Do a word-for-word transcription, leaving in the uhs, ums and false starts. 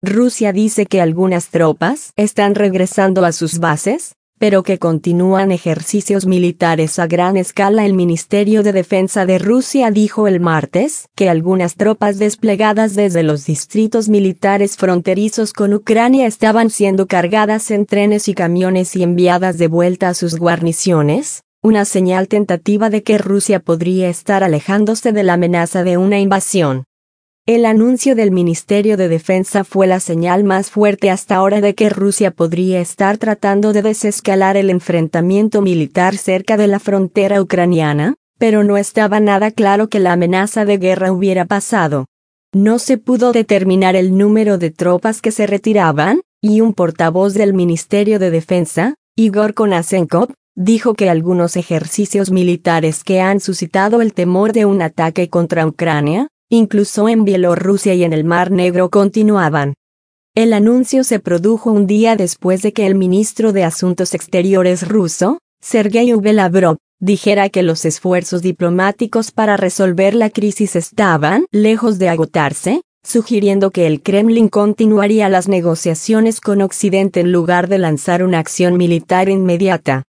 Rusia dice que algunas tropas están regresando a sus bases, pero que continúan ejercicios militares a gran escala. El Ministerio de Defensa de Rusia dijo el martes que algunas tropas desplegadas desde los distritos militares fronterizos con Ucrania estaban siendo cargadas en trenes y camiones y enviadas de vuelta a sus guarniciones, una señal tentativa de que Rusia podría estar alejándose de la amenaza de una invasión. El anuncio del Ministerio de Defensa fue la señal más fuerte hasta ahora de que Rusia podría estar tratando de desescalar el enfrentamiento militar cerca de la frontera ucraniana, pero no estaba nada claro que la amenaza de guerra hubiera pasado. No se pudo determinar el número de tropas que se retiraban, y un portavoz del Ministerio de Defensa, Igor Konashenkov, dijo que algunos ejercicios militares que han suscitado el temor de un ataque contra Ucrania, incluso en Bielorrusia y en el Mar Negro, continuaban. El anuncio se produjo un día después de que el ministro de Asuntos Exteriores ruso, Sergei Lavrov, dijera que los esfuerzos diplomáticos para resolver la crisis estaban lejos de agotarse, sugiriendo que el Kremlin continuaría las negociaciones con Occidente en lugar de lanzar una acción militar inmediata.